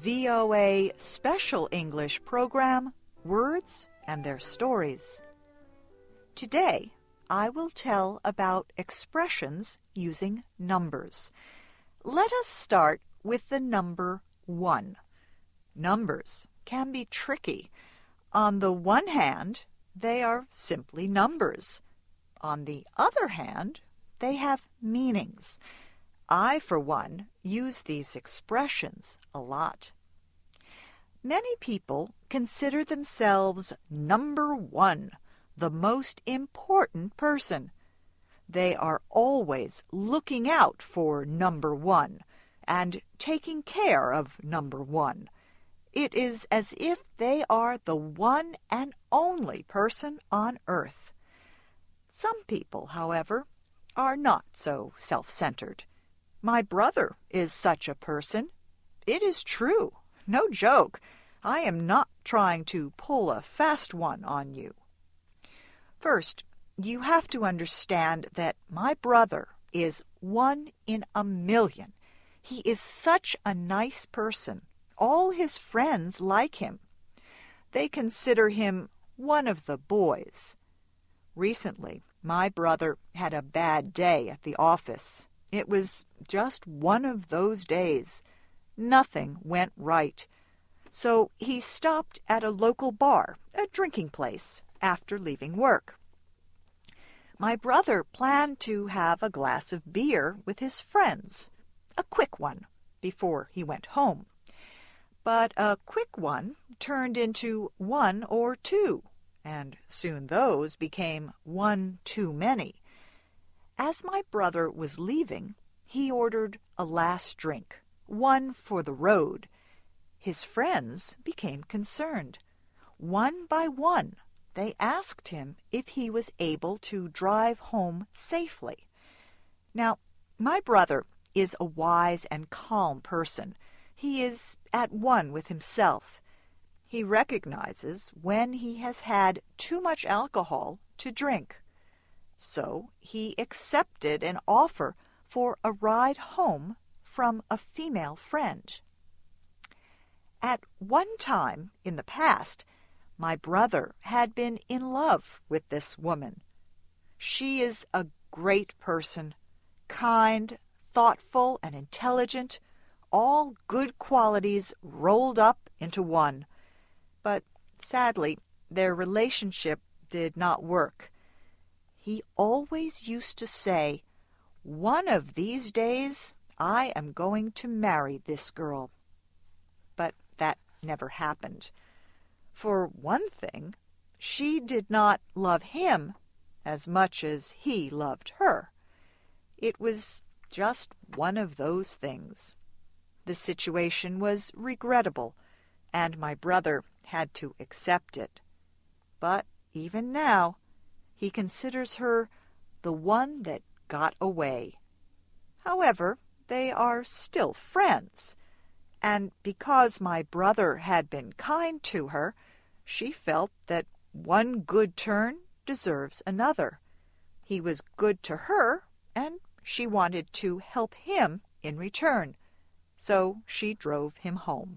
VOA Special English program, Words and Their Stories. Today, I will tell about expressions using numbers. Let us start with the number 1. Numbers can be tricky. On the one hand, they are simply numbers. On the other hand, they have meanings. I, for one, use these expressions a lot. Many people consider themselves number 1, the most important person. They are always looking out for number 1 and taking care of number 1. It is as if they are the one and only person on earth. Some people, however, are not so self-centered. My brother is such a person. It is true. No joke. I am not trying to pull a fast one on you. First, you have to understand that my brother is 1 in a million. He is such a nice person. All his friends like him. They consider him one of the boys. Recently, my brother had a bad day at the office. It was just one of those days. Nothing went right. So he stopped at a local bar, a drinking place, after leaving work. My brother planned to have a glass of beer with his friends, a quick one, before he went home. But a quick one turned into 1 or 2, and soon those became 1 too many. As my brother was leaving, he ordered a last drink, one for the road. His friends became concerned. One by one, they asked him if he was able to drive home safely. Now, my brother is a wise and calm person. He is at one with himself. He recognizes when he has had too much alcohol to drink. So he accepted an offer for a ride home from a female friend. At one time in the past, my brother had been in love with this woman. She is a great person, kind, thoughtful, and intelligent, all good qualities rolled up into one. But sadly, their relationship did not work. He always used to say, "One of these days, I am going to marry this girl." But that never happened. For one thing, she did not love him as much as he loved her. It was just one of those things. The situation was regrettable, and my brother had to accept it. But even now, he considers her the one that got away. However, they are still friends, and because my brother had been kind to her, she felt that one good turn deserves another. He was good to her, and she wanted to help him in return, so she drove him home.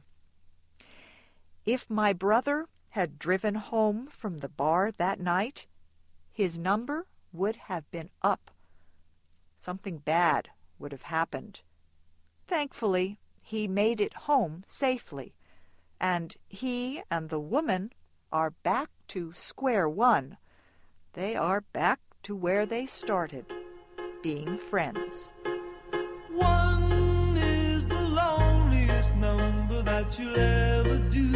If my brother had driven home from the bar that night, his number would have been up. Something bad would have happened. Thankfully, he made it home safely, and he and the woman are back to square one. They are back to where they started, being friends. 1 is the loneliest number that you'll ever do.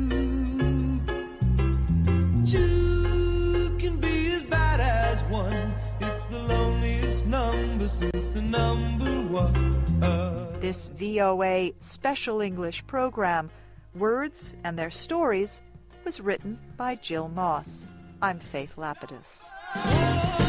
2 can be as bad as 1. It's the loneliest number since the number 1. This VOA Special English program, Words and Their Stories, was written by Jill Moss. I'm Faith Lapidus.